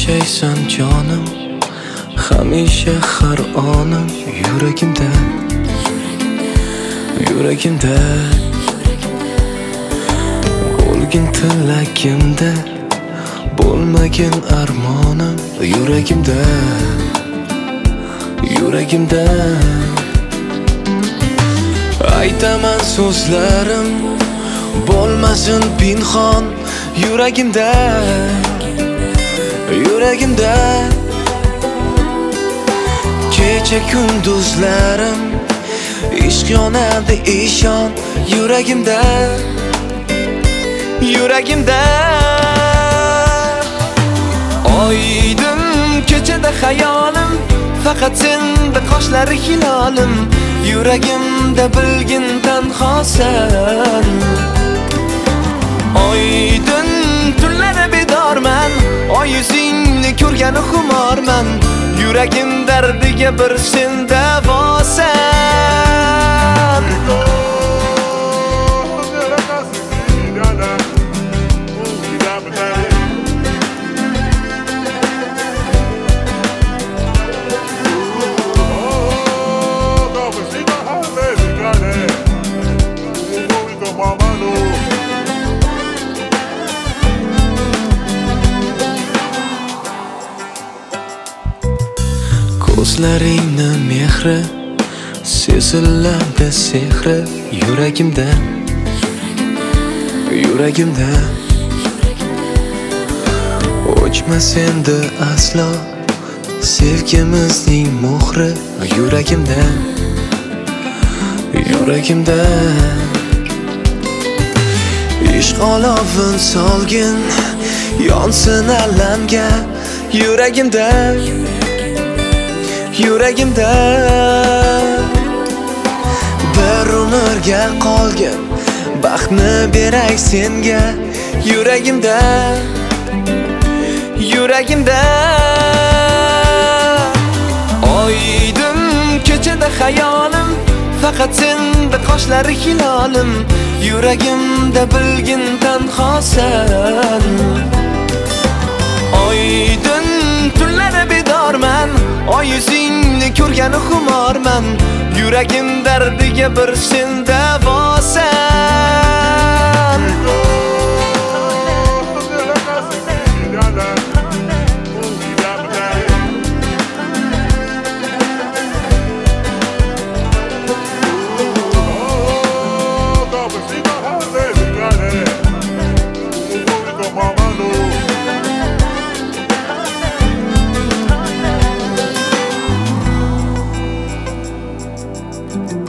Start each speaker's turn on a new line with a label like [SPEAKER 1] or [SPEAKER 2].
[SPEAKER 1] yashaysan jonim, hamisha har onim yuragimda, yuragimda. O'lgin tilagimda, bo'lmagin armonim yuragimda, yuragimda. Aytaman so'zlarim bo'lmasin pinhon yuragimda, yuragimda. Kecha kunduzlarim ishq yonadi ishon yuragimda, yuragimda. Oydin kechada xayolim faqat senda qoshlari hilolim, yuragimda bilgin tanhosan. Oydin tunlari bedorman, oy yuzingni ko'rgani xumorman, yuragim dardiga bir sen davosan. Ko'zlaringni mehri seziladi sehri yuragimda, yuragimda. O'chmas endi aslo sevgimizning muhri yuragimda, yuragimda. Ishq olovin solgin yonsin alamga yuragimda, yuragimda. Bir umrga qolgan baxtni beray senga yuragimda, yuragimda. Oydin kechada xayolim faqat senda qoshlari hilolim, yuragimda bilgin tanhosan. Oydin tunlari bedorman, oy yuzingni ko'rgani xumorman, yuragim dardiga bir sen davosan.
[SPEAKER 2] Thank you.